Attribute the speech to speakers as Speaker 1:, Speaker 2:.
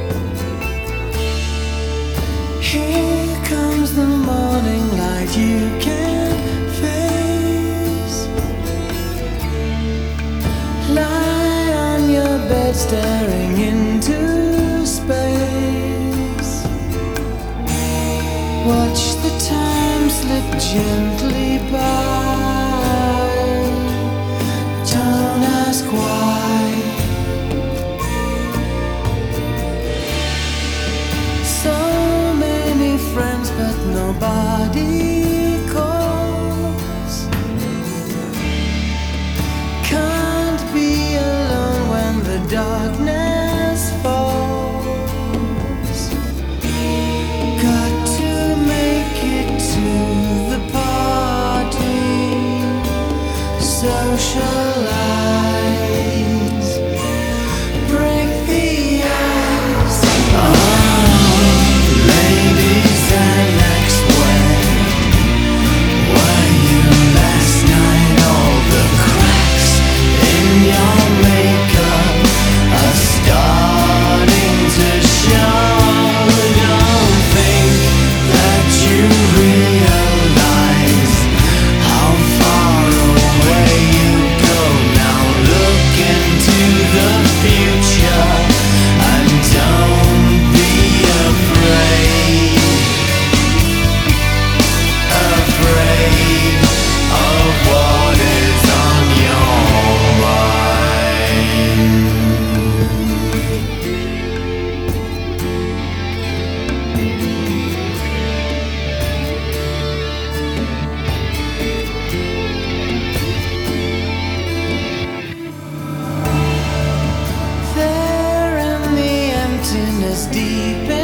Speaker 1: Here comes the morning light you can't face. Lie on your bed staring into space. Watch the time slip gently by. Don't ask why. So many friends, but nobody calls. Can't be alone when the darkness falls. Got to make it to the party. Socialize. Break the ice. Ladies and ex-wed, were you last night? All the cracks in your makeup are starting to show. Don't think that you realize how far away you go. Now look into the future and don't be afraid of what is on your mind. There in the emptiness deep